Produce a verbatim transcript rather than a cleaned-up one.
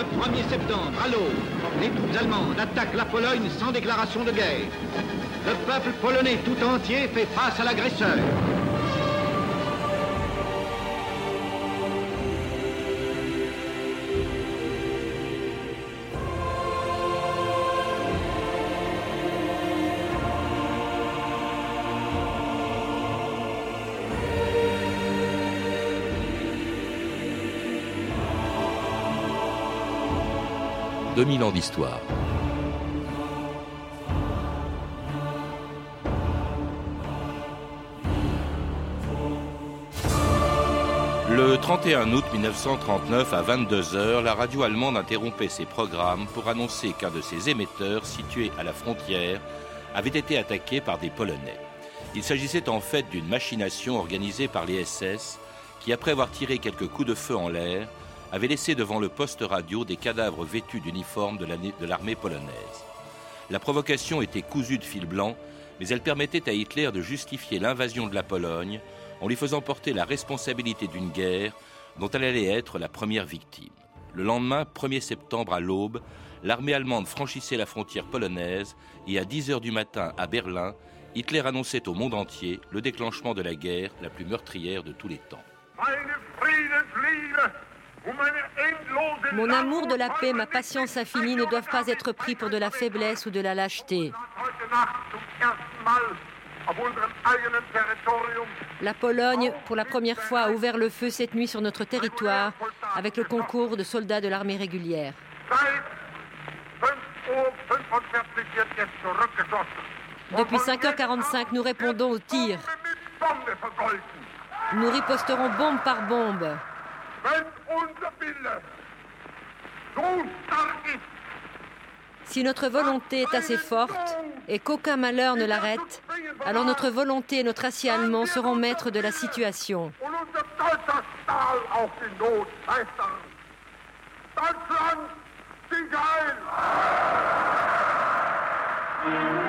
Le premier septembre, à l'aube, les troupes allemandes attaquent la Pologne sans déclaration de guerre. Le peuple polonais tout entier fait face à l'agresseur. deux mille ans d'histoire. Le trente et un août mille neuf cent trente-neuf, à vingt-deux heures, la radio allemande interrompait ses programmes pour annoncer qu'un de ses émetteurs, situé à la frontière, avait été attaqué par des Polonais. Il s'agissait en fait d'une machination organisée par les S S qui, après avoir tiré quelques coups de feu en l'air, avait laissé devant le poste radio des cadavres vêtus d'uniformes de, de l'armée polonaise. La provocation était cousue de fil blanc, mais elle permettait à Hitler de justifier l'invasion de la Pologne en lui faisant porter la responsabilité d'une guerre dont elle allait être la première victime. Le lendemain, premier septembre à l'aube, l'armée allemande franchissait la frontière polonaise et à dix heures du matin à Berlin, Hitler annonçait au monde entier le déclenchement de la guerre la plus meurtrière de tous les temps. Mon amour de la paix, ma patience infinie ne doivent pas être pris pour de la faiblesse ou de la lâcheté. La Pologne, pour la première fois, a ouvert le feu cette nuit sur notre territoire avec le concours de soldats de l'armée régulière. Depuis cinq heures quarante-cinq, nous répondons aux tirs. Nous riposterons bombe par bombe. Si notre volonté est assez forte et qu'aucun malheur ne l'arrête, alors notre volonté et notre acier allemand seront maîtres de la situation. Deutschland, sieg heil!